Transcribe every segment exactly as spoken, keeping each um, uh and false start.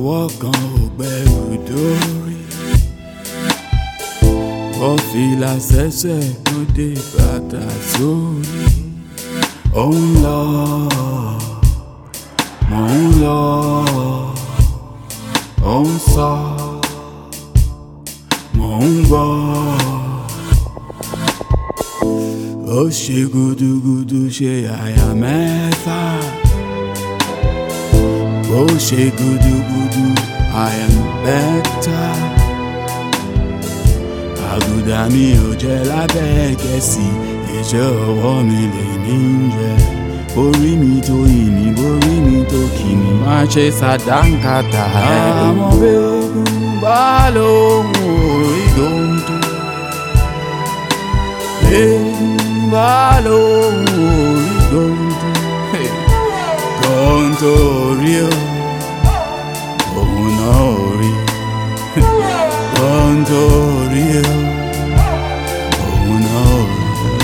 ọwọ́ kan ò gbẹ́rù dórí. Wọ́n fìlà sẹ́sẹ̀ kó dé bàtà sórí. Ó ń lọ, mò ń lọ, ó ń sọ, mò ń gbọ́. Ó ṣe gudugudu ṣe àyà mẹ́fà. Ó ṣe gudugudu I am better. Àgùdà mi ò jẹ lábẹ́ Gẹ̀ẹ́sì, iṣẹ́ ọwọ́ mi lè ní jẹ. Orí mi tó yìn mí, borí mi tó kì mí, má ṣe ṣàdánkátà ẹ̀. Àmọ́ bẹ́ẹ̀gùn bá lóhùn orí gòńtò. Bẹ́ẹ̀gùn bá lóhùn orí gòńtò. Gòńtò orí o, òun náà orí. Gòńtò orí o, òun náà orí.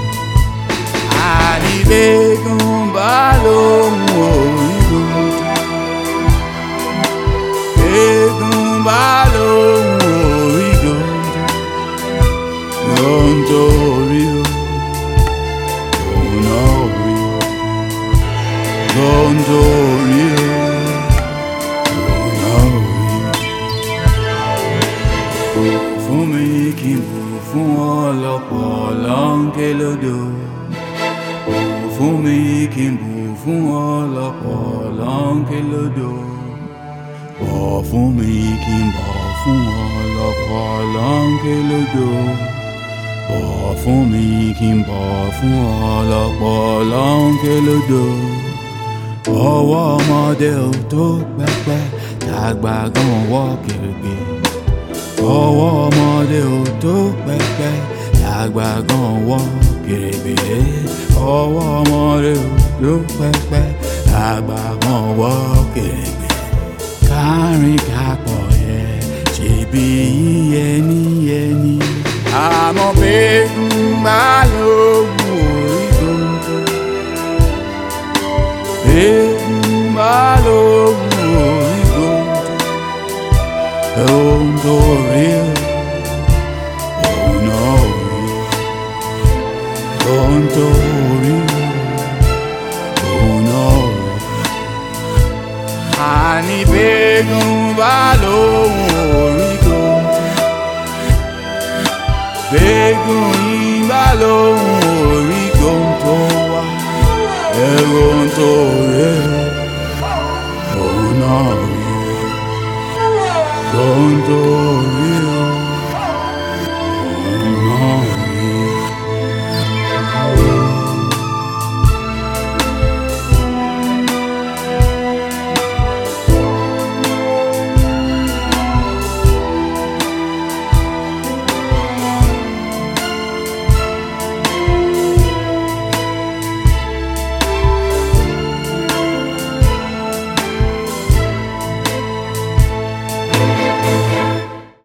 Àní bẹ́ẹ̀gùn bá lóhùn orí gòńtò. Bẹ́ẹ̀gùn bá lóhùn orí gòńtò. Gòńtò orí o, òun náà orí. Gòńtò orí o, òun náà orí. Fún mi kí n bù fún ọlọ́pọ̀ lọ́nkẹ́ lódò. Fún mi kí n bù fún ọlọ́pọ̀ lọ́nkẹ́ lódò. Bọ̀ fún mi kí n bọ̀ fún ọlọ́pọ̀ lọ́nkẹ́ lódò. Bọ̀ fún mi kí n bọ̀ fún ọlọ́pọ̀ lọ́nkẹ́ lódò. Ọwọ́ ọmọdé ò tó pẹpẹ, tàgbà gan wọ́ kèrègbè. Ọwọ́ ọmọdé ò tó pẹpẹ, tàgbà gan wọ́ kèrègbè. Ọwọ́ ọmọdé ò tó pẹpẹ, tàgbà gan wọ́ kèrègbè. Kárin kápọ̀ yẹ, ṣèbí yíyẹ níyẹ ní. Àmọ́ bẹ́ẹ̀gùn bá lóhùn orí gòńtò. Bẹ́ẹ̀gùn bá lóhùn orí gòńtò. Gòńtò orí o, òun náà orí. Gòńtò orí o, òun náà orí. Àní bẹ́ẹ̀gùn bá lóhùn orí gòńtò. Bẹ́ẹ̀gùn yín bá lóhùn orí gòńtò wá. Gòńtò orí o, òun náà orí. Gòńtò orí o.